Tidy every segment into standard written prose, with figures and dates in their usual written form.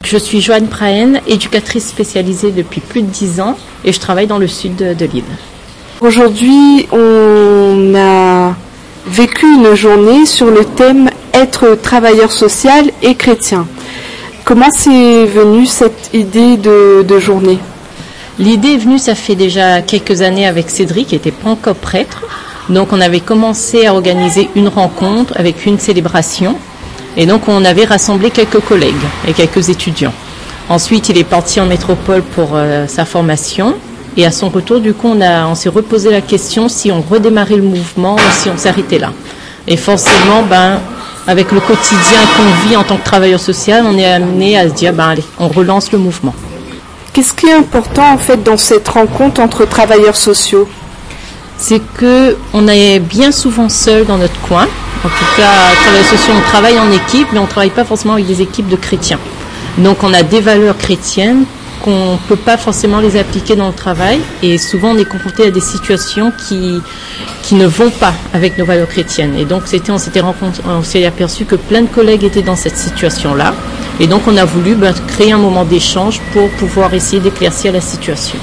Je suis Joanne Prahen, éducatrice spécialisée depuis plus de 10 ans et je travaille dans le sud de l'île. Aujourd'hui, on a vécu une journée sur le thème « Être travailleur social et chrétien ». Comment c'est venu cette idée de journée ? L'idée est venue, ça fait déjà quelques années avec Cédric, qui n'était pas encore prêtre. Donc on avait commencé à organiser une rencontre avec une célébration. Et donc on avait rassemblé quelques collègues et quelques étudiants. Ensuite, il est parti en métropole pour sa formation. Et à son retour, du coup, on s'est reposé la question si on redémarrait le mouvement ou si on s'arrêtait là. Et forcément, avec le quotidien qu'on vit en tant que travailleur social, on est amené à se dire, allez, on relance le mouvement. Qu'est-ce qui est important en fait dans cette rencontre entre travailleurs sociaux ? C'est qu'on est bien souvent seul dans notre coin. En tout cas, travailleurs sociaux, on travaille en équipe, mais on ne travaille pas forcément avec des équipes de chrétiens. Donc on a des valeurs chrétiennes qu'on ne peut pas forcément les appliquer dans le travail. Et souvent, on est confronté à des situations qui ne vont pas avec nos valeurs chrétiennes. Et donc, on s'est aperçu que plein de collègues étaient dans cette situation-là. Et donc, on a voulu créer un moment d'échange pour pouvoir essayer d'éclaircir la situation.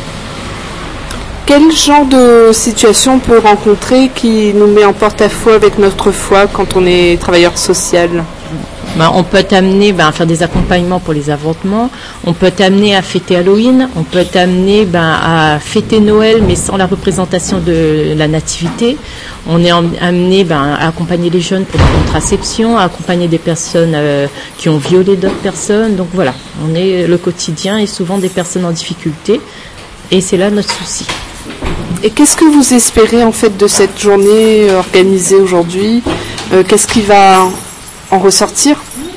Quel genre de situation on peut rencontrer qui nous met en porte-à-faux avec notre foi quand on est travailleur social ? On peut t'amener à faire des accompagnements pour les avortements, on peut t'amener à fêter Halloween, on peut t'amener à fêter Noël mais sans la représentation de la nativité. On est amené à accompagner les jeunes pour la contraception, à accompagner des personnes qui ont violé d'autres personnes. Donc voilà, on est le quotidien et souvent des personnes en difficulté et c'est là notre souci. Et qu'est-ce que vous espérez en fait de cette journée organisée aujourd'hui ? Qu'est-ce qui va en ressortir ?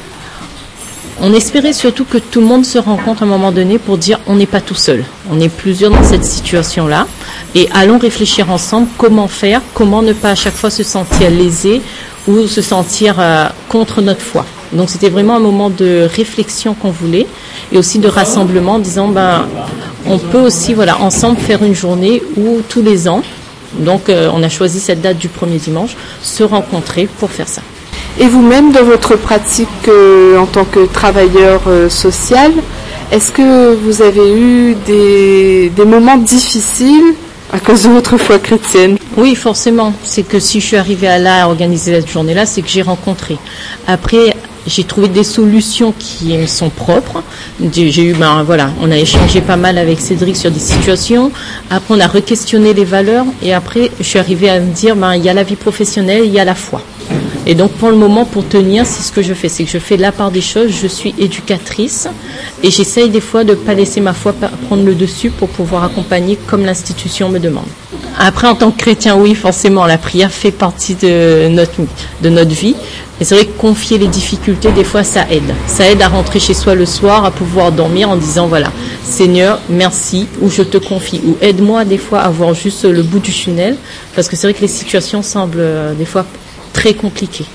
On espérait surtout que tout le monde se rencontre à un moment donné pour dire on n'est pas tout seul. On est plusieurs dans cette situation-là et allons réfléchir ensemble comment faire, comment ne pas à chaque fois se sentir lésé ou se sentir contre notre foi. Donc c'était vraiment un moment de réflexion qu'on voulait et aussi de rassemblement en disant on peut aussi ensemble faire une journée où tous les ans, donc on a choisi cette date du premier dimanche, se rencontrer pour faire ça. Et vous-même, dans votre pratique en tant que travailleur social, est-ce que vous avez eu des moments difficiles à cause de votre foi chrétienne ? Oui, forcément. C'est que si je suis arrivée à organiser cette journée-là, c'est que j'ai rencontré. Après, j'ai trouvé des solutions qui me sont propres. J'ai eu, on a échangé pas mal avec Cédric sur des situations. Après, on a re-questionné les valeurs. Et après, je suis arrivée à me dire, il y a la vie professionnelle, il y a la foi. Et donc, pour le moment, pour tenir, c'est ce que je fais. C'est que je fais la part des choses. Je suis éducatrice et j'essaye des fois de ne pas laisser ma foi prendre le dessus pour pouvoir accompagner comme l'institution me demande. Après, en tant que chrétien, oui, forcément, la prière fait partie de notre vie. Et c'est vrai que confier les difficultés, des fois, ça aide. Ça aide à rentrer chez soi le soir, à pouvoir dormir en disant, Seigneur, merci, ou je te confie, ou aide-moi des fois à voir juste le bout du tunnel. Parce que c'est vrai que les situations semblent des fois très compliquées.